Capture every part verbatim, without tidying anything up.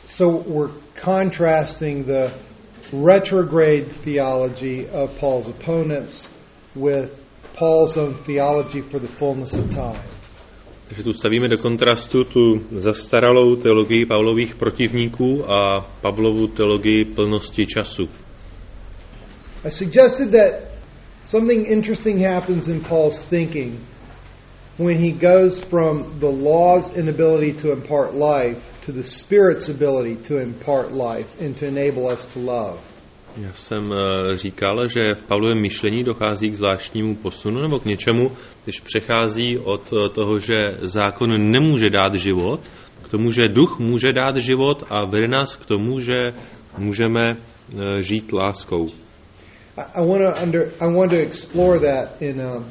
So we're contrasting the retrograde theology of Paul's opponents with Paul's own theology for the fullness of time. Takže tu stavíme do kontrastu tu zastaralou teologii Pavlových protivníků a Pavlovu teologii plnosti času. I suggested that something interesting happens in Paul's thinking when he goes from the law's inability to impart life to the Spirit's ability to impart life and to enable us to love. Já jsem uh, říkal, že v Pavlovém myšlení dochází k zvláštnímu posunu nebo k něčemu, když přechází od uh, toho, že zákon nemůže dát život, k tomu, že duch může dát život a vede nás k tomu, že můžeme uh, žít láskou. I, I want to under I want to explore that in um,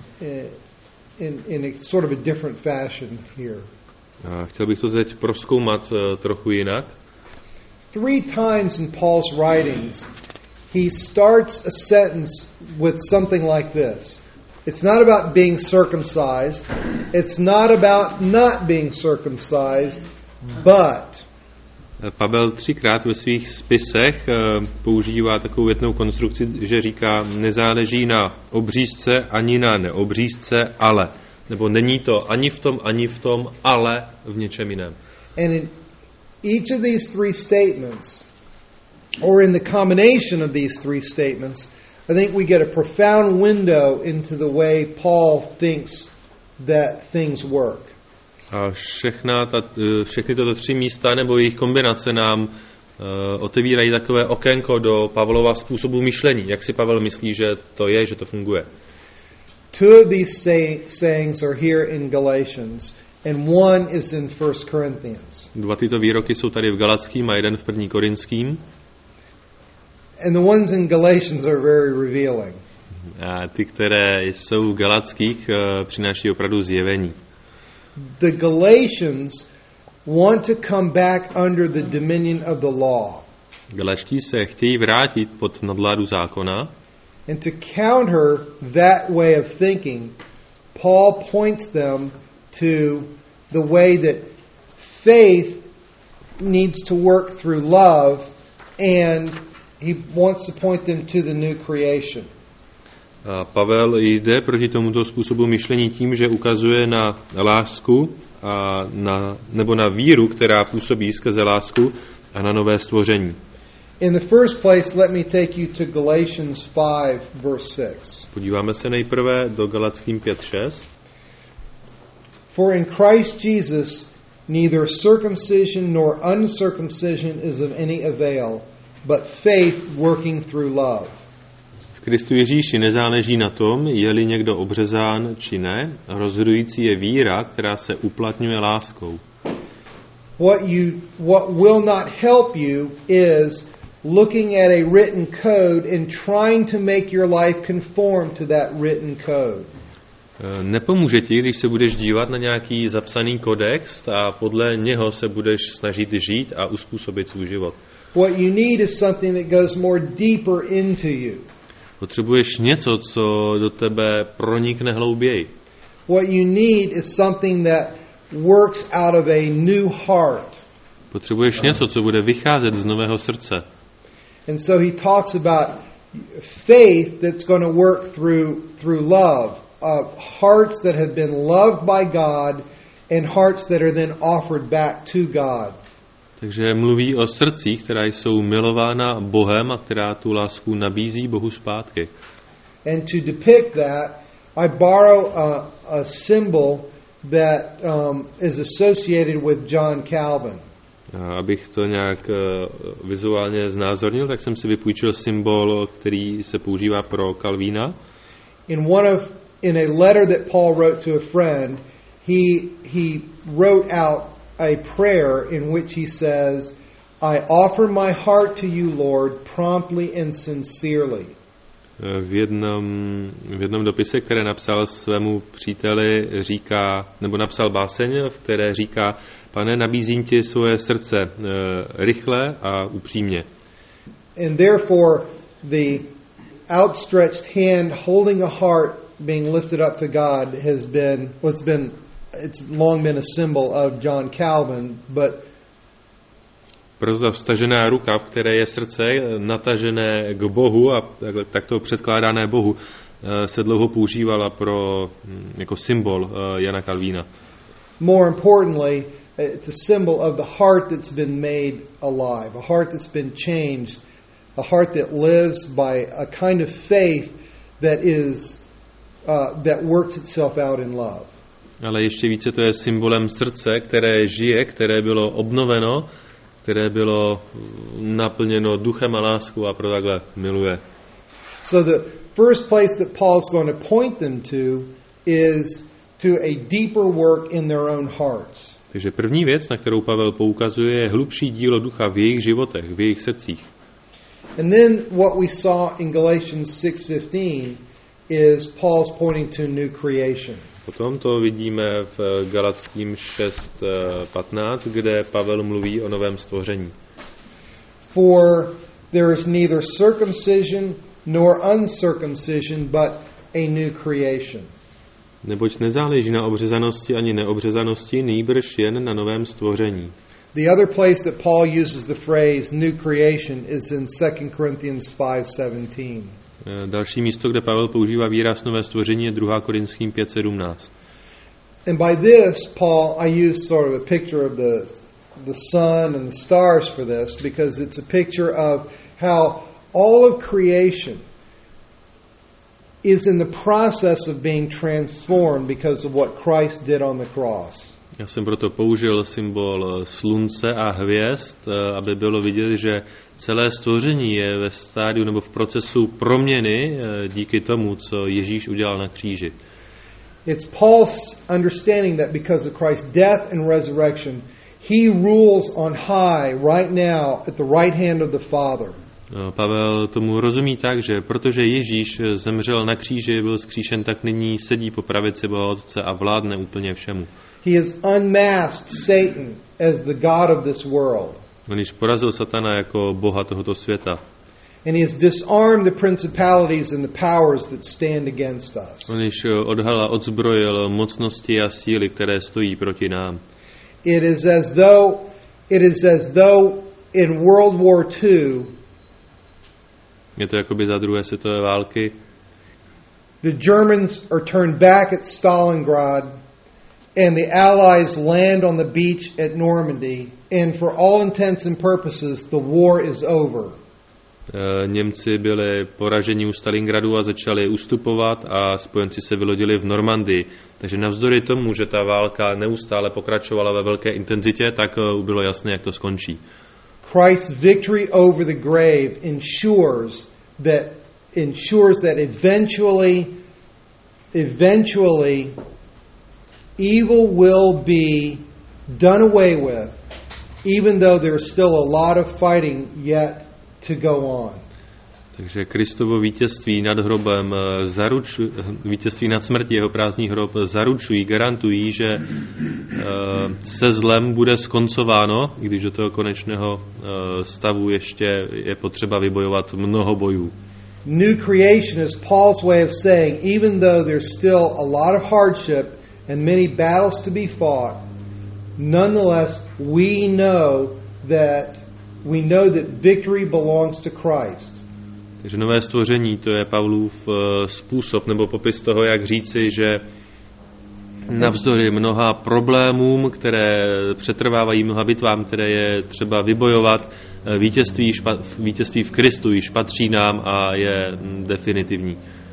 in in a sort of a different fashion here. A chtěl bych to teď prozkoumat uh, trochu jinak. Three times in Paul's writings, he starts a sentence with something like this. It's not about being circumcised. It's not about not being circumcised, but. Pavel třikrát ve svých spisech uh, používá takovou větnou konstrukci, že říká, nezáleží na obřízce ani na neobřízce, ale. Nebo není to ani v tom, ani v tom, ale v něčem jiném. And in each of these three statements, or in the combination of these three statements, I think we get a profound window into the way Paul thinks that things work. A všechna ta, všechny tyto tři místa nebo jejich kombinace nám uh, otevírají takové okénko do Pavlova způsobu myšlení. Jak si Pavel myslí, že to je, že to funguje? Two of these say, sayings are here in Galatians, and one is in First Corinthians. Dva tyto výroky jsou tady v Galackým a jeden v první Korinským. And the ones in Galatians are very revealing. A ty, které jsou v Galackých, uh, přináší opravdu zjevení. The Galatians want to come back under the dominion of the law. Galačtí se chtějí vrátit pod nadvládu zákona. And to counter that way of thinking, Paul points them to the way that faith needs to work through love, and he wants to point them to the new creation. A Pavel jde proti tomuto způsobu myšlení tím, že ukazuje na lásku a na, nebo na víru, která působí skrze lásku a na nové stvoření. In the first place, let me take you to Galatians five, verse six. Podíváme se nejprve do Galackým pět šest. For in Christ Jesus neither circumcision nor uncircumcision is of any avail, but faith working through love. V Kristu Ježíši nezáleží na tom, je-li někdo obřezán či ne, rozhodující je víra, která se uplatňuje láskou. What you what will not help you is looking at a written code and trying to make your life conform to that written code. Nepomůže ti, když se budeš dívat na nějaký zapsaný kodex a podle něho se budeš snažit žít a uspůsobit svůj život. What you need is something that goes more deeper into you. Potřebuješ něco, co do tebe pronikne hlouběji. What you need is something that works out of a new heart. Potřebuješ něco, co bude vycházet z nového srdce. And so he talks about faith that's going to work through through love, uh, hearts that have been loved by God and hearts that are then offered back to God. Takže mluví o srdcích, která jsou milována Bohem a která tu lásku nabízí Bohu zpátky. And to depict that, I borrow a, a symbol that um, is associated with John Calvin. A abych to nějak uh, vizuálně znázornil, tak jsem si vypůjčil symbol, který se používá pro Kalvína. In one of in a letter that Paul wrote to a friend, he he wrote out a prayer in which he says, I offer my heart to you, Lord, promptly and sincerely. V jednom, v jednom dopise, které napsal svému příteli, říká, nebo napsal báseň, v které říká, Pane, nabízím ti svoje srdce uh, rychle a upřímně. And therefore, the outstretched hand holding a heart being lifted up to God has been, well, it's been, it's long been a symbol of John Calvin, but Proto ta vstažená ruka, v které je srdce natažené k Bohu a takto předkládané Bohu, se dlouho používala pro, jako symbol Jana Kalvína. More importantly, it's a symbol of the heart that's been made alive, a heart that's been changed, a heart that lives by a kind of faith that is uh, that works itself out in love. Ale ještě více to je symbolem srdce, které žije, které bylo obnoveno, které bylo naplněno duchem a láskou a pro takhle miluje. So the first place that Paul is going to point them to is to a deeper work in their own hearts. Takže první věc, na kterou Pavel poukazuje, je hlubší dílo ducha v jejich životech, v jejich srdcích. And then what we saw in Galatians six fifteen is Paul's pointing to new creation. Potom to vidíme v Galatským šest patnáct, kde Pavel mluví o novém stvoření. For there is neither circumcision nor uncircumcision, but a new creation. Neboť nezáleží na obřezanosti ani neobřezanosti, nýbrž jen na novém stvoření. The other place that Paul uses the phrase new creation is in Second Corinthians five seventeen. Další místo, kde Pavel používá výraz nové stvoření, je druhá Korinským pět sedmnáct. And by this, Paul, I use sort of a picture of the the sun and the stars for this because it's a picture of how all of creation is in the process of being transformed because of what Christ did on the cross. Já jsem proto použil symbol slunce a hvězd, aby bylo vidět, že celé stvoření je ve stádiu nebo v procesu proměny díky tomu, co Ježíš udělal na kříži. It's Paul's understanding that because of Christ's death and resurrection, he rules on high right now at the right hand of the Father. Pavel tomu rozumí tak, že protože Ježíš zemřel na kříži, byl zkříšen, tak nyní sedí po pravici Boha Otce a vládne úplně všemu. He has unmasked Satan as the god of this world. On již porazil Satana jako boha tohoto světa. And he has disarmed the principalities and the powers that stand against us. On již odhalil a odzbrojil mocnosti a síly, které stojí proti nám. It is as though it is as though in World War Two Je to jakoby za druhé světové války. The Germans are turned back at Stalingrad and the Allies land on the beach at Normandy, and for all intents and purposes the war is over. Němci byli poraženi u Stalingradu a začali ustupovat a spojenci se vylodili v Normandii. Takže navzdory tomu, že ta válka neustále pokračovala ve velké intenzitě, tak bylo jasné, jak to skončí. Christ's victory over the grave ensures that ensures that eventually eventually evil will be done away with, even though there's still a lot of fighting yet to go on. Takže Kristovo vítězství nad hrobem zaručují, vítězství nad smrtí, jeho prázdný hrob zaručují, garantují, že se zlem bude skoncováno, i když do toho konečného stavu ještě je potřeba vybojovat mnoho bojů. New creation is Paul's way of saying, even though there's still a lot of hardship and many battles to be fought, nonetheless we know that we know that victory belongs to Christ. Takže nové stvoření, to je Pavlův způsob nebo popis toho, jak říci, že navzdory mnoha problémům, které přetrvávají, mnoha bitvám, které je třeba vybojovat, vítězství, vítězství v Kristu již patří nám a je definitivní.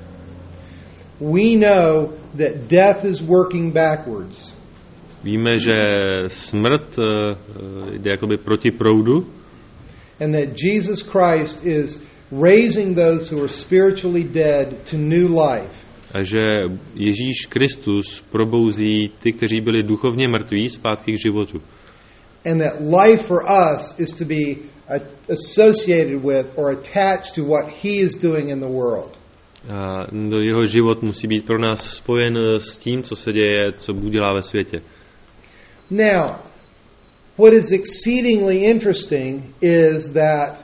We know that death is working backwards. Víme, že smrt jde jakoby proti proudu. And that Jesus Christ is raising those who are spiritually dead to new life. A že Ježíš Kristus probouzí ty, kteří byli duchovně mrtví, zpátky k životu. And that life for us is to be associated with or attached to what he is doing in the world. A jeho život musí být pro nás spojen s tím, co se děje, co Bůh dělá ve světě. Now, what is exceedingly interesting is that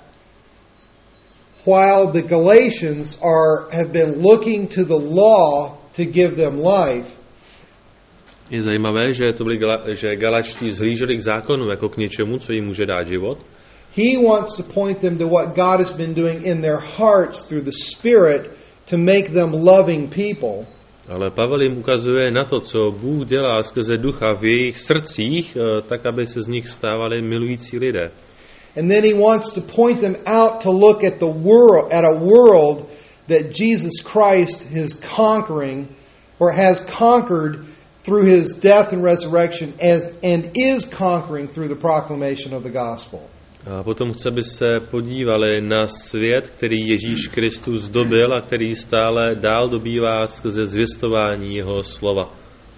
while the Galatians are have been looking to the law to give them life, je zajímavé, že to byli že Galačtí zhlíželi k zákonu jako k něčemu, co jim může dát život. He wants to point them to what God has been doing in their hearts through the Spirit to make them loving people. Ale Pavel jim ukazuje na to, co Bůh dělá skrze ducha v jejich srdcích, tak aby se z nich stávali milující lidé. And then he wants to point them out to look at the world, at a world that Jesus Christ is conquering or has conquered through his death and resurrection as, and is conquering through the proclamation of the gospel. A potom chce, aby se podívali na svět, který Ježíš Kristus dobil a který stále dál dobývá skrze zvěstování jeho slova.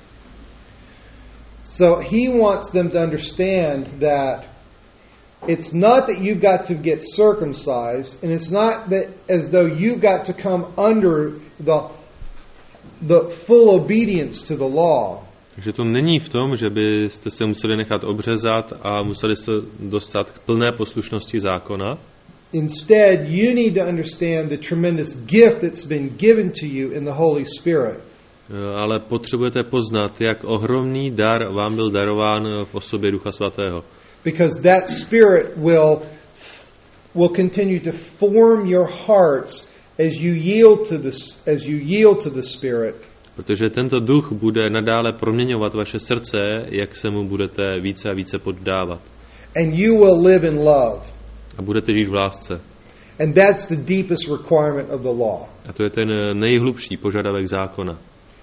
So he wants them to understand that it's not that you've got to get circumcised, and it's not that as though you've got to come under the the full obedience to the law. Takže to není v tom, že byste se museli nechat obřezat a museli se dostat k plné poslušnosti zákona. Instead, you need to understand the tremendous gift that's been given to you in the Holy Spirit. Ale potřebujete poznat, jak ohromný dar vám byl darován v osobě Ducha Svatého. Because that Spirit will will continue to form your hearts as you yield to the as you yield to the Spirit. Protože tento duch bude nadále proměňovat vaše srdce, jak se mu budete více a více poddávat. And you will live in love. A budete žít v lásce. And that's the deepest requirement of the law. A to je ten nejhlubší požadavek zákona.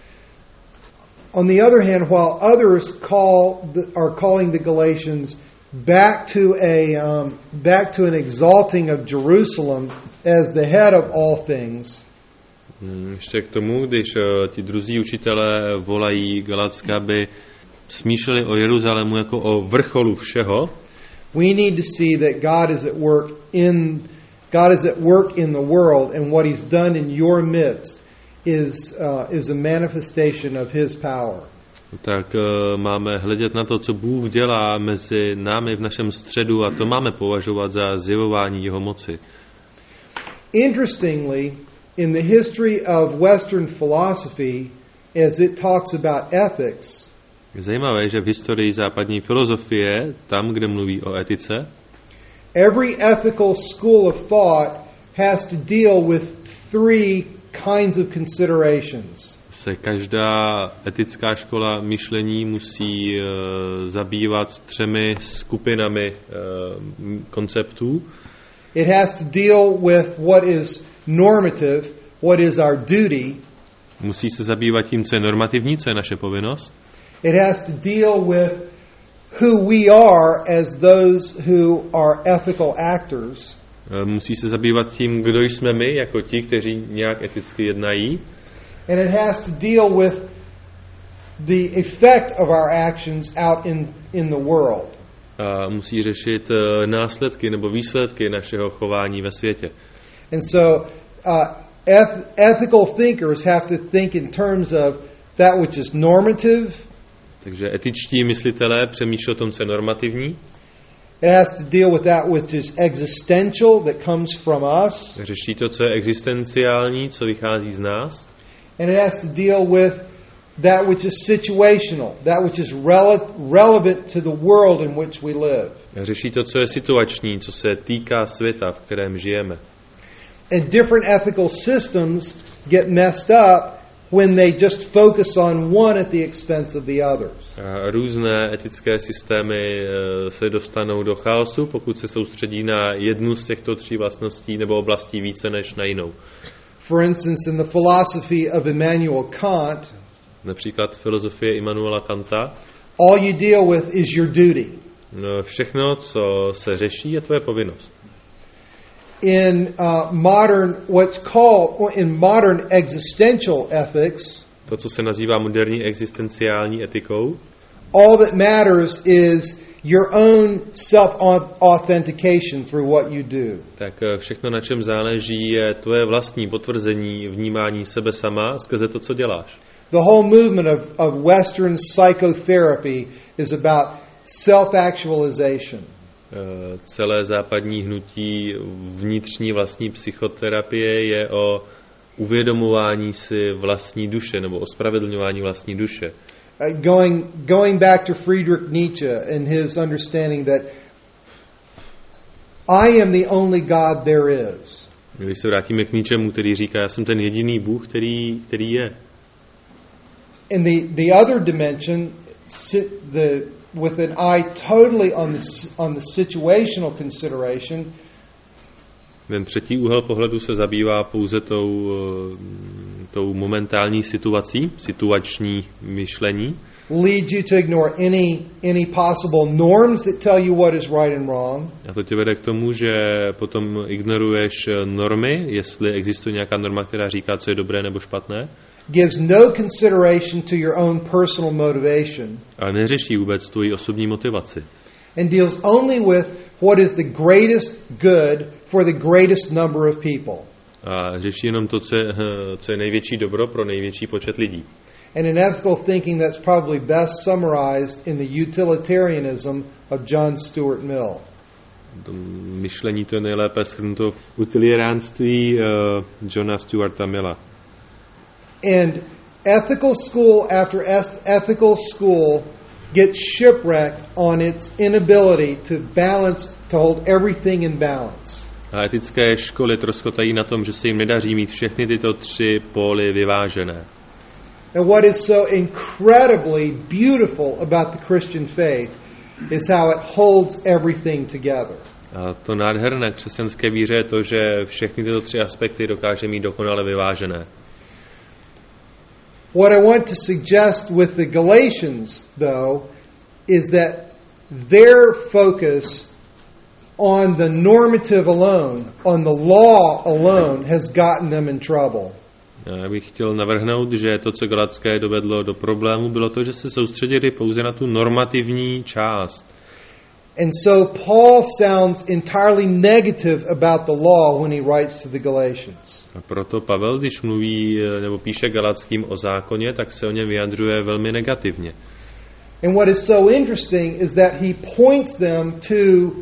On the other hand, while others call the, are calling the Galatians back to a um, back to an exalting of Jerusalem as the head of all things. Ještě k tomu, když uh, ti druzí učitelé volají Galatské, aby smýšleli o Jeruzalému jako o vrcholu všeho. We need to see that God is at work in God is at work in the world, and what He's done in your midst is uh, is a manifestation of His power. Tak uh, máme hledět na to, co Bůh dělá mezi námi v našem středu, a to máme považovat za zjevování jeho moci. Interestingly, in the history of Western philosophy, as it talks about ethics, je zajímavé, že v historii západní filozofie, tam, kde mluví o etice, every ethical school of thought has to deal with three kinds of considerations. Se každá etická škola myšlení musí uh, zabývat třemi skupinami uh, konceptů. It has to deal with what is normative, what is our duty. Musí se zabývat tím, co je normativní, co je naše povinnost. It has to deal with who we are as those who are ethical actors. Musí se zabývat tím, kdo jsme my, jako ti, kteří nějak eticky jednají. And it has to deal with the effect of our actions out in, in the world. A musí řešit uh, následky nebo výsledky našeho chování ve světě. And so uh, eth- ethical thinkers have to think in terms of that which is normative. Takže etičtí myslitelé přemýšlí o tom, co je normativní. It has to deal with that which is existential, that comes from us. Řeší to, co je existenciální, co vychází z nás. And it has to deal with that which is situational, that which is rele- relevant to the world in which we live. Řeší to, co je situační, co se týká světa, v kterém žijeme. And different ethical systems get messed up when they just focus on one at the expense of the others. A různé etické systémy se dostanou do chaosu, pokud se soustředí na jednu z těchto tří vlastností nebo oblastí více než na jinou. For instance, in the philosophy of Immanuel Kant, například filozofie Immanuela Kanta, all you deal with is your duty. Všechno, co se řeší, je tvoje povinnost. In uh, modern, what's called in modern existential ethics, to, co se nazývá moderní existenciální etikou, all that matters is your own self-authentication through what you do. Tak všechno, na čem záleží, je tvoje vlastní potvrzení vnímání sebe sama skrze to, co děláš. The whole movement of, of Western psychotherapy is about self-actualization. Uh, celé západní hnutí vnitřní vlastní psychoterapie je o uvědomování si vlastní duše nebo ospravedlňování vlastní duše. Uh, going going back to Friedrich Nietzsche and his understanding that I am the only God there is. Když se vrátíme k Nietzschemu, který říká, já jsem ten jediný Bůh, který, který je. In the, the other dimension, the, with an eye totally on the, on the situational consideration, ten třetí úhel pohledu se zabývá pouze tou, tou momentální situací, situační myšlení. Leads you to ignore any, any possible norms that tell you what is right and wrong. A to tě vede k tomu, že potom ignoruješ normy, jestli existuje nějaká norma, která říká, co je dobré nebo špatné. Gives no consideration to your own personal motivation. A neřeší vůbec tvoji osobní motivaci. And deals only with what is the greatest good for the greatest number of people. A řeší jenom to, co je, co je největší dobro pro největší počet lidí. And in ethical thinking, that's probably best summarized in the utilitarianism of John Stuart Mill. To myšlení to je nejlépe shrnuto v utilitariánství uh, Johna Stuarta Milla. And ethical school after ethical school gets shipwrecked on its inability to balance, to hold everything in balance. A etické školy troskotají na tom, že se jim nedaří mít všechny tyto tři póly vyvážené. And what is so incredibly beautiful about the Christian faith is how it holds everything together. A to nádherné křesťanské víře je to, že všechny tyto tři aspekty dokáže mít dokonale vyvážené. What I want to suggest with the Galatians, though, is that their focus on the normative alone, on the law alone, has gotten them in trouble. Já bych chtěl navrhnout, že to, co Galatské dovedlo do problému, bylo to, že se soustředili pouze na tu normativní část. And so Paul sounds entirely negative about the law when he writes to the Galatians. A proto Pavel, když mluví nebo píše Galatským o zákoně, tak se o něm vyjadřuje velmi negativně. And what is so interesting is that he points them to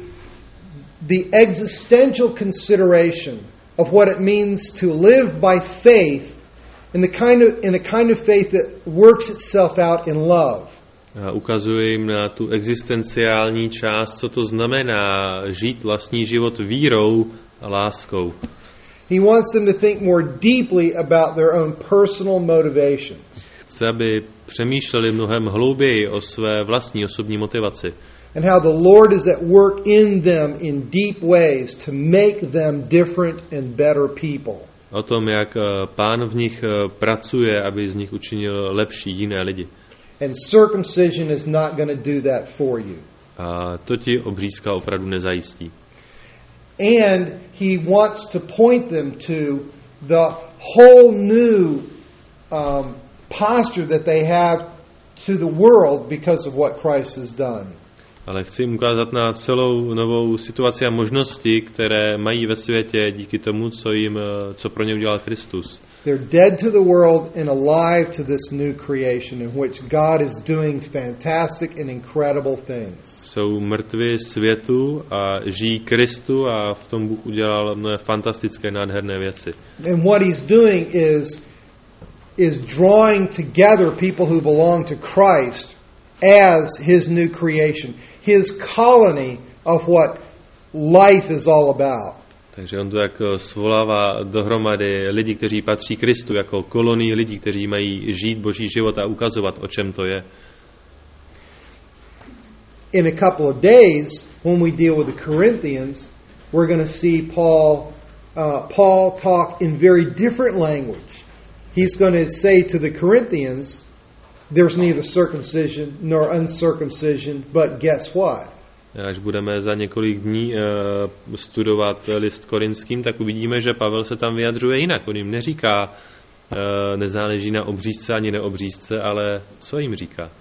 the existential consideration of what it means to live by faith in the kind of in a kind of faith that works itself out in love. A ukazuje jim na tu existenciální část, co to znamená žít vlastní život vírou a láskou. He wants them to think more deeply about their own personal motivations. Chce, aby přemýšleli mnohem hlouběji o své vlastní osobní motivaci. And how the Lord is at work in them in deep ways to make them different and better people. O tom, jak Pán v nich pracuje, aby z nich učinil lepší jiné lidi. And circumcision is not going to do that for you. A to ti obřízka opravdu nezajistí. And he wants to point them to the whole new um, posture that they have to the world because of what Christ has done. Ale chci jim ukázat na celou novou situaci a možnosti, které mají ve světě díky tomu, co jim, co pro ně udělal Kristus. They're dead to the world and alive to this new creation in which God is doing fantastic and incredible things. Jsou mrtví světu a žijí Kristu a v tom Bůh udělal mnohé fantastické, nádherné věci. And what he's doing is is drawing together people who belong to Christ as his new creation, his colony of what life is all about. Takže on to jak svolává dohromady lidi, kteří patří Kristu, jako kolonii lidí, kteří mají žít Boží život a ukazovat, o čem to je. In a couple of days, when we deal with the Corinthians, we're going to see Paul uh, Paul talk in very different language. He's going to say to the Corinthians, there's neither circumcision nor uncircumcision, but guess what? Až budeme za několik dní uh, studovat list Korinským, tak uvidíme, že Pavel se tam vyjadřuje jinak. On jim neříká, uh, nezáleží na obřízce ani neobřízce, ale co jim říká?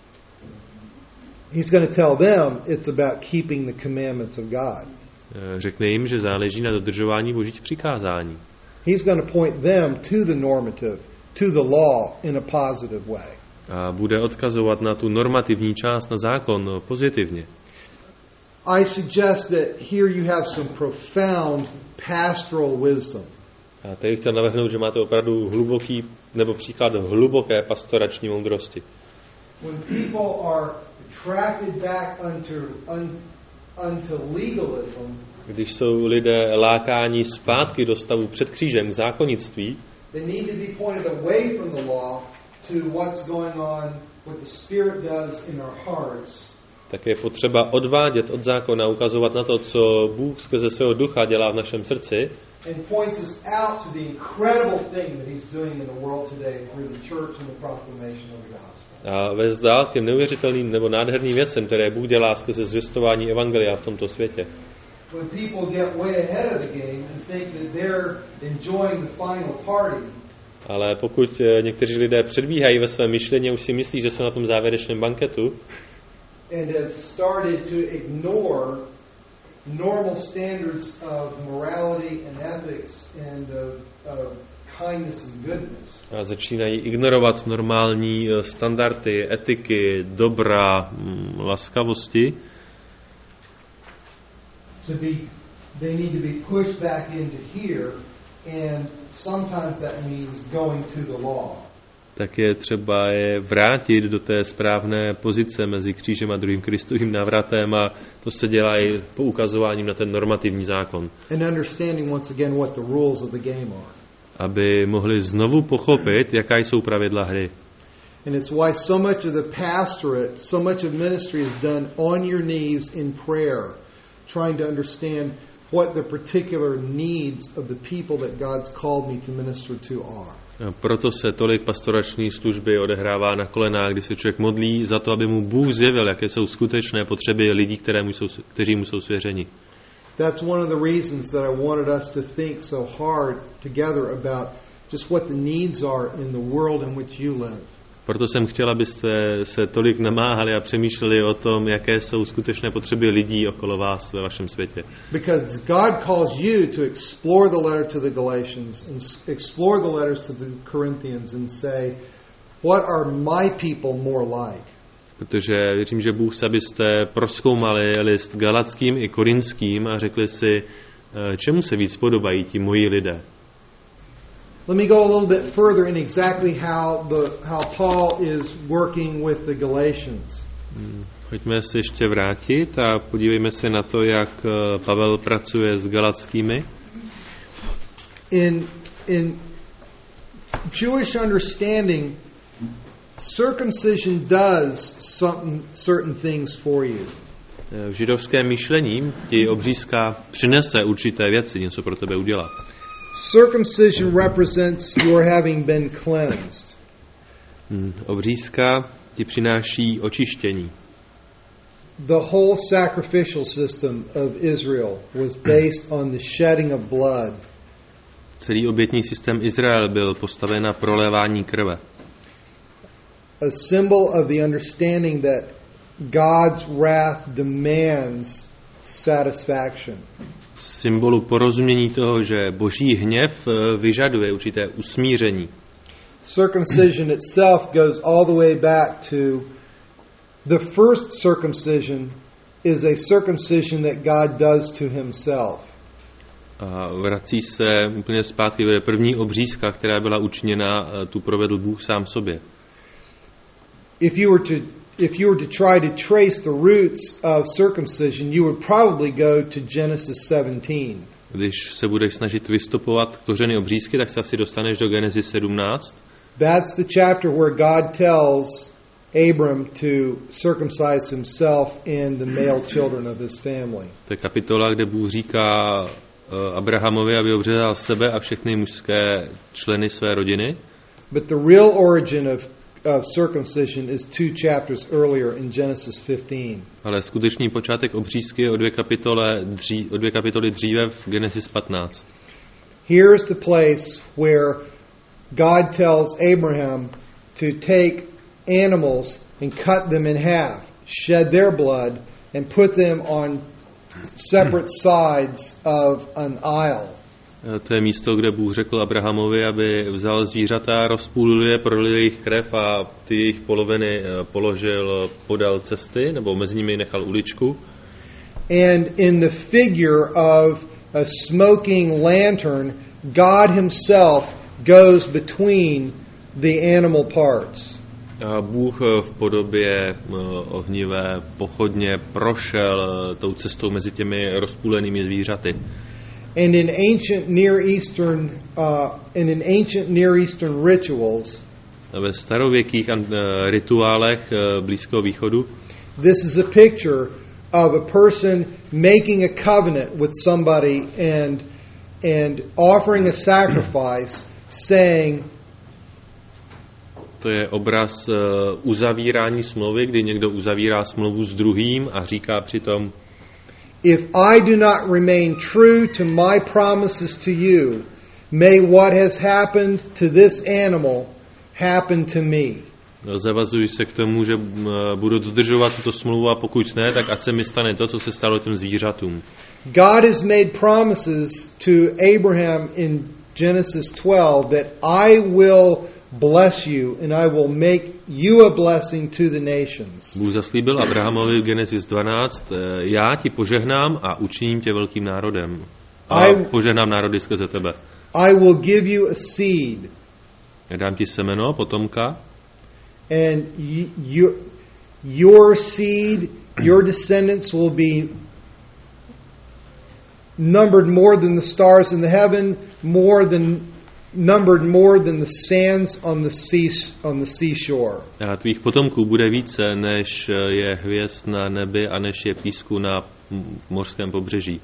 He's going to tell them it's about keeping the commandments of God. Uh, řekne jim, že záleží na dodržování Božích přikázání. He's going to point them to the normative, to the law in a positive way. A bude odkazovat na tu normativní část, na zákon pozitivně. I suggest that here you have some profound pastoral wisdom. A tady chtěl navrhnout, že máte opravdu hluboký, nebo příklad hluboké pastorační moudrosti. When people are attracted back unto un, unto legalism, když jsou lidé lákáni zpátky do stavu před křížem k zákonnictví, they need to be pointed away from the law to what's going on, what the Spirit does in our hearts. tak je potřeba odvádět od zákona, ukazovat na to, co Bůh skrze svého ducha dělá v našem srdci. And points us out to the incredible thing that he's doing in the world today through the church and the proclamation of the gospel. A vést dál k těm neuvěřitelným nebo nádherným věcem, které Bůh dělá skrze zvěstování evangelia v tomto světě. When people get way ahead of the game and think that they're enjoying the final party, ale pokud někteří lidé předbíhají ve svém myšlení a už si myslí, že jsou na tom závěrečném banketu, and have started to ignore normal standards of morality and ethics and of, of kindness and goodness. A začínají ignorovat normální standardy etiky, dobra, laskavosti. To be, they need to be pushed back into here, and sometimes that means going to the law. Tak je třeba je vrátit do té správné pozice mezi křížem a druhým Kristovým návratem, a to se dělá i poukazováním na ten normativní zákon. And understanding once again what the rules of the game are. Aby mohli znovu pochopit, jaká jsou pravidla hry. And it's why so much of the pastorate, so much of ministry is done on your knees in prayer, trying to understand what the particular needs of the people that God's called me to minister to are. A proto se tolik pastorační služby odehrává na kolenách, kdy se člověk modlí za to, aby mu Bůh zjevil, jaké jsou skutečné potřeby lidí, které mu jsou, kteří mu jsou svěřeni. That's one of the reasons that I wanted us to think so hard together about just what the needs are in the world in which you live. Proto jsem chtěl, abyste se tolik namáhali a přemýšleli o tom, jaké jsou skutečné potřeby lidí okolo vás ve vašem světě. Because God calls you to explore the letter to the Galatians and explore the letters to the Corinthians and say, what are my people more like? Protože věřím, že Bůh se, abyste prozkoumali list Galatským i Korinským a řekli si, čemu se víc podobají ti moji lidé. Let me go a little bit further in exactly how the how Paul is working with the Galatians. Pojďme se ještě vrátit a podívejme se na to, jak Pavel pracuje s Galatskými. In in Jewish understanding, circumcision does some certain things for you. V židovském myšlení ti obřízka přinese určité věci, něco pro tebe udělá. Circumcision represents your having been cleansed. Hmm. Obřízka ti přináší očištění. The whole sacrificial system of Israel was based on the shedding of blood. Celý obětní systém Izrael byl postaven na prolévání krve. A symbol of the understanding that God's wrath demands satisfaction. Symbolu porozumění toho, že Boží hněv vyžaduje určité usmíření. Circumcision itself goes all the way back to the first circumcision is a circumcision that God does to himself. A vrací se úplně zpátky do první obřízka, která byla učiněna, tu provedl Bůh sám sobě. If you were to if you were to try to trace the roots of circumcision, you would probably go to Genesis seventeen. Když se budeš snažit vystopovat kořeny obřízky, tak se asi dostaneš do Genesis sedmnáct. That's the chapter where God tells Abram to circumcise himself and the male children of his family. To je kapitola, kde Bůh říká Abrahamovi, aby obřezal sebe a všechny mužské členy své rodiny. But the real origin of of circumcision is two chapters earlier in Genesis fifteen. Ale skutečný počátek obřízky je o dvě kapitoly dří, o dvě kapitoly dříve v Genesis patnáct. Here's the place where God tells Abraham to take animals and cut them in half, shed their blood and put them on separate sides of an aisle. To je místo, kde Bůh řekl Abrahamovi, aby vzal zvířata, rozpůlil je, prolil jejich krev a ty jejich poloviny položil podél cesty, nebo mezi nimi nechal uličku. And in the figure of a smoking lantern, God himself goes between the animal parts. A Bůh v podobě ohnivé pochodně prošel tou cestou mezi těmi rozpůlenými zvířaty. And in ancient Near Eastern uh, and in ancient Near Eastern rituals, ve starověkých rituálech Blízkého východu, this is a picture of a person making a covenant with somebody and and offering a sacrifice, saying, to je obraz uzavírání smlouvy, kdy někdo uzavírá smlouvu s druhým a říká přitom, if I do not remain true to my promises to you, may what has happened to this animal happen to me. Zavazuji se k tomu, že budu dodržovat tuto smlouvu a pokud ne, tak ať se mi stane to, co se stalo těm zvířatům. God has made promises to Abraham in Genesis twelve that I will bless you and I will make you a blessing to the nations. Bůh zaslíbil Abrahamovi v Genesis dvanáct, já ti požehnám a učiním tě velkým národem. A I, požehnám národy skrze tebe. I will give you a seed. Dám ti semeno, potomka. And you, your seed, your descendants will be numbered more than the stars in the heaven, more than numbered more than the sands on the sea on the seashore. A tvých potomků bude více, než je hvězd na nebi a než je písku na mořském pobřeží.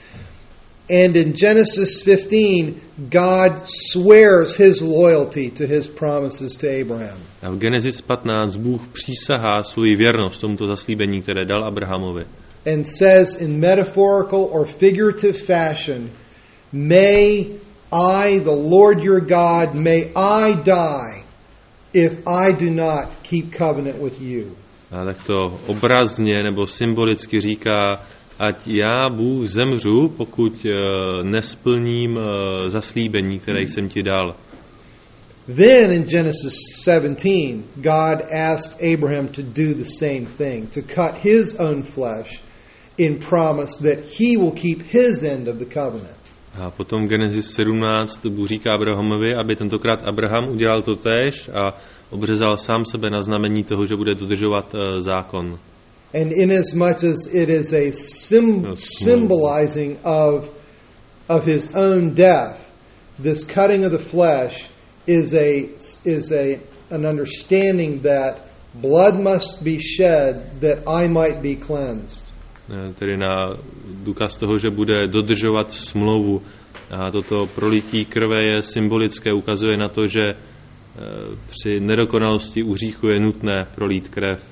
And in Genesis fifteen, God swears his loyalty to his promises to Abraham. A v Genesis patnáct Bůh přísahá svoji věrnost tomuto zaslíbení, které dal Abrahamovi. And says in metaphorical or figurative fashion, may I, the Lord your God, may I die if I do not keep covenant with you. A tak to obrazně nebo symbolicky říká, ať já, Bůh, zemřu, pokud uh, nesplním uh, zaslíbení, které jsem ti dal. Then in Genesis seventeen, God asked Abraham to do the same thing, to cut his own flesh in promise that he will keep his end of the covenant. A potom v Genesis sedmnáct Bůh říká Abrahamovi, aby tentokrát Abraham udělal to též a obřezal sám sebe na znamení toho, že bude dodržovat uh, zákon. And inasmuch as it is a sim- symbolizing of of his own death, this cutting of the flesh is a is a an understanding that blood must be shed that I might be cleansed. Tedy na důkaz toho, že bude dodržovat smlouvu. A toto prolití krve je symbolické, ukazuje na to, že při nedokonalosti u hříchu je nutné prolít krev.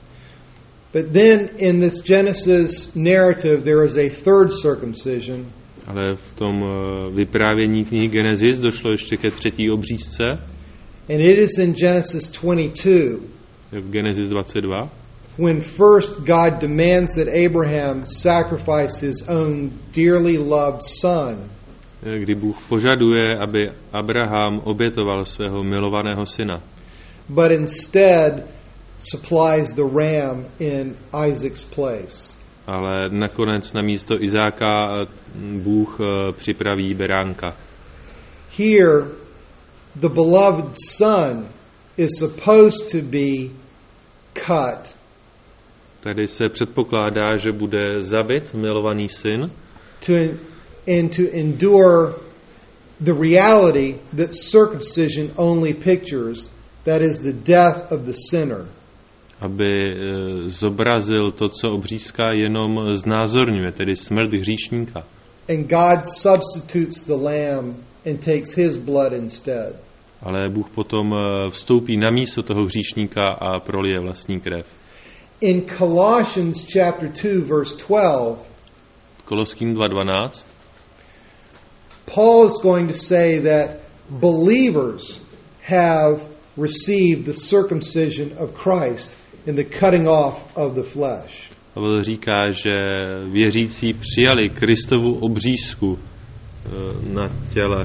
But then in this Genesis narrative there is a third circumcision. Ale v tom vyprávění knihy Genesis došlo ještě ke třetí obřízce. And it is in Genesis twenty-two. V Genesis dvacet dva. When first God demands that Abraham sacrifice his own dearly loved son. Kdy Bůh požaduje, aby Abraham obětoval svého milovaného syna. But instead supplies the ram in Isaac's place. Ale nakonec na místo Izáka Bůh připraví beránka. Here the beloved son is supposed to be cut. Tady se předpokládá, že bude zabit milovaný syn. To and to endure the reality that circumcision only pictures, that is the death of the sinner. Aby zobrazil to, co obřízka jenom znázorňuje, tedy smrt hříšníka. And God substitutes the lamb and takes his blood instead. Ale Bůh potom vstoupí na místo toho hříšníka a prolije vlastní krev. In Colossians chapter two verse twelve, Koloským dva dvanáct, Paul is going to say that believers have received the circumcision of Christ in the cutting off of the flesh. Pavel říká, že věřící přijali Kristovu obřízku na těle.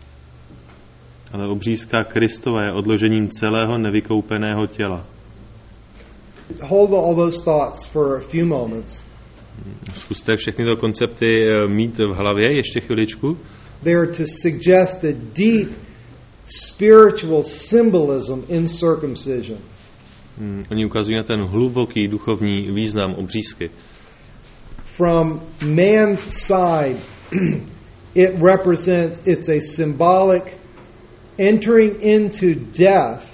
Ale obřízka Kristova je odložením celého nevykoupeného těla. Hold all those thoughts for a few moments. Zkuste všechny tyto koncepty mít v hlavě ještě chviličku. They are to suggest the deep spiritual symbolism in circumcision. Hmm, oni ukazují na ten hluboký duchovní význam obřízky. From man's side, it represents, it's a symbolic entering into death.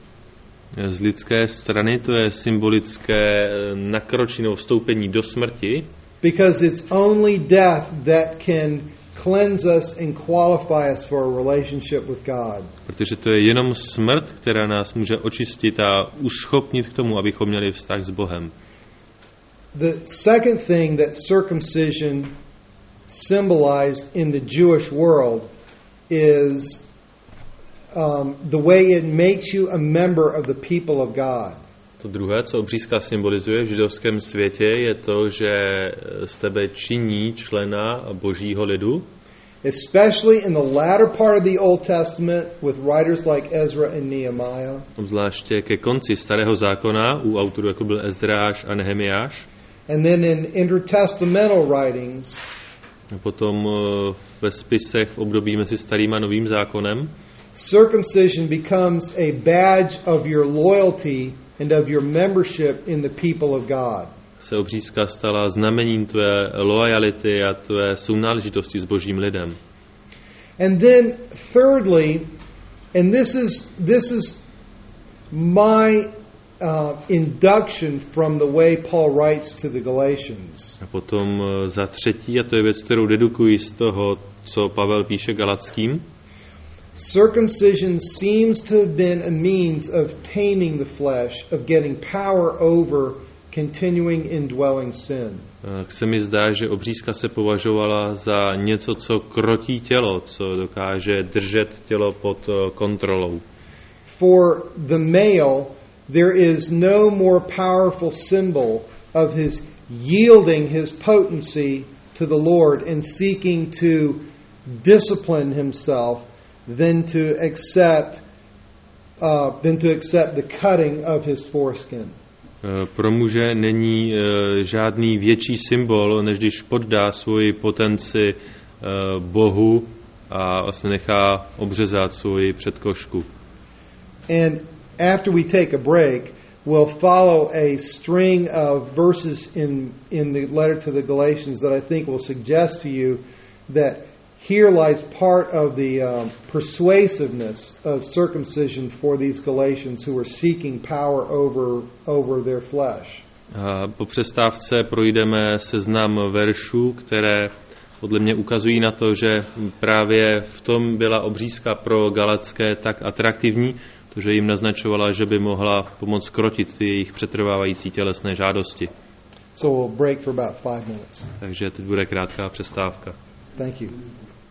Z lidské strany to je symbolické nakročení, vstoupení do smrti. Because it's only death that can cleanse us and qualify us for a relationship with God. Protože to je jenom smrt, která nás může očistit a uschopnit k tomu, abychom měli vztah s Bohem. The second thing that circumcision symbolized in the Jewish world is um, the way it makes you a member of the people of God. To druhé, co obřízka symbolizuje v židovském světě, je to, že z tebe činí člena Božího lidu. Especially in the latter part of the Old Testament with writers like Ezra and Nehemiah. Obzvláště ke konci Starého zákona u autorů, jako byl Ezráš a Nehemiáš. And then in intertestamental writings. A potom ve spisech v období mezi Starým a Novým zákonem. Circumcision becomes a badge of your loyalty and of your membership in the people of God. Se obřízka stala znamením tvé loajality a tvé sounáležitosti s Božím lidem. And then thirdly, and this is this is my uh, induction from the way Paul writes to the Galatians. A potom za třetí, a to je věc, kterou dedukuji z toho, co Pavel píše Galackým. Circumcision seems to have been a means of taming the flesh, of getting power over continuing indwelling sin. Tak se mi zdá, že obřízka se považovala za něco, co krotí tělo, co dokáže držet tělo pod kontrolou. For the male, there is no more powerful symbol of his yielding his potency to the Lord and seeking to discipline himself than to accept uh, than to accept the cutting of his foreskin. Pro muže není uh, žádný větší symbol, než když poddá svoji potenci uh, Bohu a vlastně nechá obřezat svoji předkošku. And after we take a break, we'll follow a string of verses in in the letter to the Galatians that I think will suggest to you that here lies part of the um, persuasiveness of circumcision for these Galatians who were seeking power over over their flesh. A po přestávce projdeme seznam veršů, které podle mě ukazují na to, že právě v tom byla obřízka pro Galacké tak atraktivní, protože jim naznačovala, že by mohla pomoct krotit ty jejich přetrvávající tělesné žádosti. So we'll break for about five minutes. Takže teď bude krátká přestávka. Thank you.